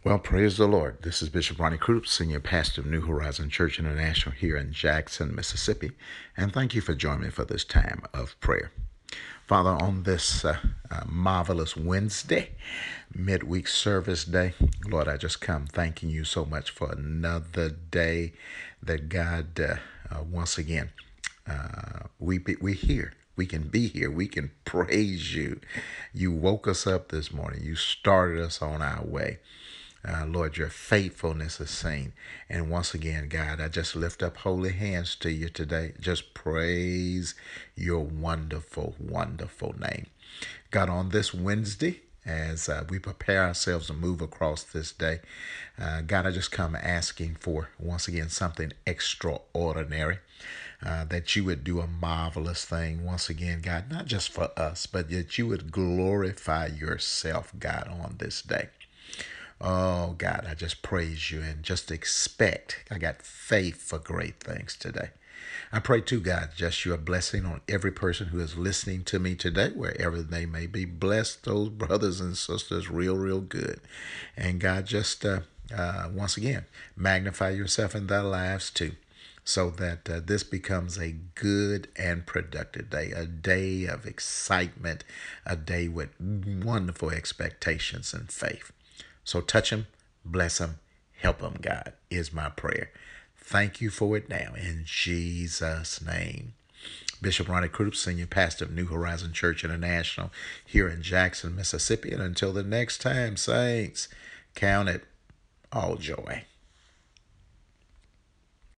Well, praise the Lord. This is Bishop Ronnie Krupp, Senior Pastor of New Horizon Church International here in Jackson, Mississippi. And thank you for joining me for this time of prayer. Father, on this marvelous Wednesday, midweek service day, Lord, I just come thanking you so much for another day that God, once again, we here. We can be here. We can praise you. You woke us up this morning. You started us on our way. Lord, your faithfulness is seen. And once again, God, I just lift up holy hands to you today. Just praise your wonderful, wonderful name. God, on this Wednesday, as we prepare ourselves to move across this day, God, I just come asking for, once again, something extraordinary. That you would do a marvelous thing once again, God, not just for us, but that you would glorify yourself, God, on this day. Oh, God, I just praise you and just expect. I got faith for great things today. I pray to God, just your blessing on every person who is listening to me today, wherever they may be. Bless those brothers and sisters real, real good. And God, just once again, magnify yourself in their lives too, so that this becomes a good and productive day, a day of excitement, a day with wonderful expectations and faith. So touch him, bless him, help him, God, is my prayer. Thank you for it now, in Jesus' name. Bishop Ronnie Krupp, Senior Pastor of New Horizon Church International here in Jackson, Mississippi. And until the next time, saints, count it all joy.